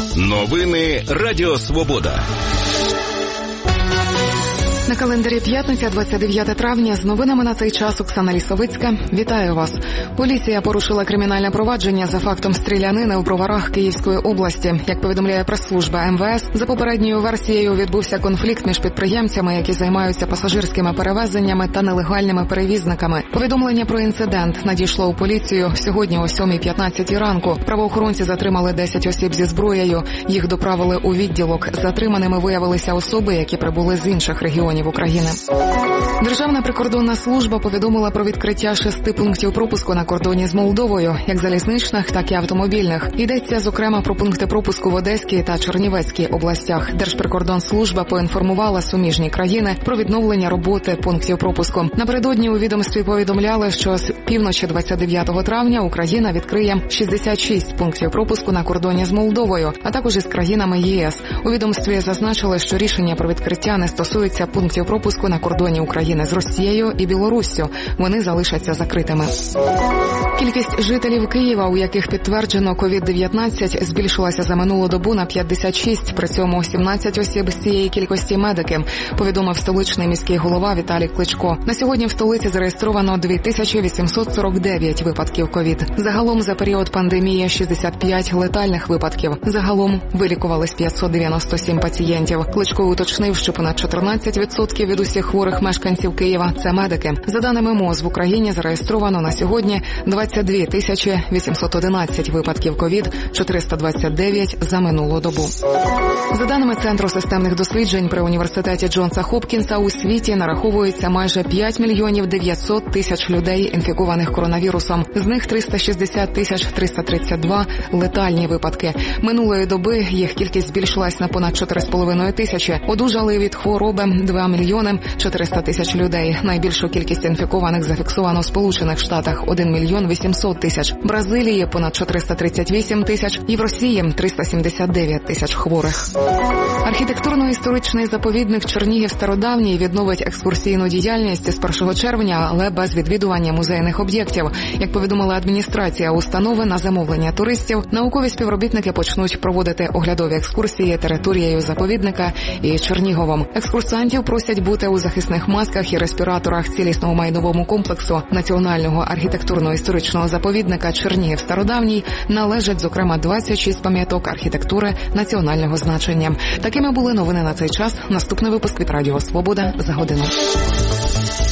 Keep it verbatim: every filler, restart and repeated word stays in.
Новини Радіо Свобода. На календарі п'ятниця, двадцять дев'яте травня. З новинами на цей час Оксана Лісовицька. Вітаю вас. Поліція порушила кримінальне провадження за фактом стрілянини у Броварах Київської області. Як повідомляє прес-служба ем ве ес, за попередньою версією відбувся конфлікт між підприємцями, які займаються пасажирськими перевезеннями та нелегальними перевізниками. Повідомлення про інцидент надійшло у поліцію сьогодні о сьомій п'ятнадцять ранку. Правоохоронці затримали десять осіб зі зброєю. Їх доправили у відділок. Затриманими виявилися особи, які прибули з інших регіонів України. Державна прикордонна служба повідомила про відкриття шести пунктів пропуску на кордоні з Молдовою, як залізничних, так і автомобільних. Йдеться, зокрема, про пункти пропуску в Одеській та Чернівецькій областях. Держприкордонслужба поінформувала суміжні країни про відновлення роботи пунктів пропуску. Напередодні у відомстві повідомляли, що з півночі двадцять дев'ятого травня Україна відкриє шістдесят шість пунктів пропуску на кордоні з Молдовою, а також із країнами ЄС. У відомстві зазначили, що рішення про відкриття не стосується пунктів пропуску на кордоні України з Росією і Білоруссю. Вони залишаться закритими. Кількість жителів Києва, у яких підтверджено ковід дев'ятнадцять, збільшилася за минулу добу на п'ятдесят шість, при цьому сімнадцять осіб з цієї кількості медики, повідомив столичний міський голова Віталій Кличко. На сьогодні в столиці зареєстровано дві тисячі вісімсот сорок дев'ять випадків ковід. Загалом за період пандемії шістдесят п'ять летальних випадків. Загалом вилікувались п'ятсот дев'яносто сім пацієнтів. Кличко уточнив, що понад чотирнадцять відсотків від усіх хворих мешканців Києва – це медики. За даними МОЗ, в Україні зареєстровано на сьогодні двадцять дві тисячі вісімсот одинадцять випадків ковід, чотириста двадцять дев'ять за минулу добу. За даними Центру системних досліджень при університеті Джонса Хопкінса, у світі нараховується майже п'ять мільйонів дев'ятсот тисяч людей, інфікованих коронавірусом. З них триста шістдесят тисяч триста тридцять два летальні випадки. Минулої доби їх кількість збільшилась на понад чотири з половиною тисячі. Одужали від хвороби два мільйони чотириста тисяч людей. Найбільшу кількість інфікованих зафіксовано в Сполучених Штатах – один мільйон вісімсот тисяч. В Бразилії – понад чотириста тридцять вісім тисяч. І в Росії – триста сімдесят дев'ять тисяч хворих. Архітектурно-історичний заповідник Чернігів-Стародавній відновить екскурсійну діяльність з першого червня, але без відвідування музейних об'єктів. Як повідомила адміністрація установи, на замовлення туристів наукові співробітники почнуть проводити оглядові екскурсії територією заповідника і Черніговом. Екскурсантів просять бути у захисних масках і респіраторах. Цілісного майновому комплексу Національного архітектурно-історичного заповідника Чернігів-Стародавній належать, зокрема, двадцять шість пам'яток архітектури національного значення. Такими були новини на цей час. Наступний випуск від Радіо Свобода за годину.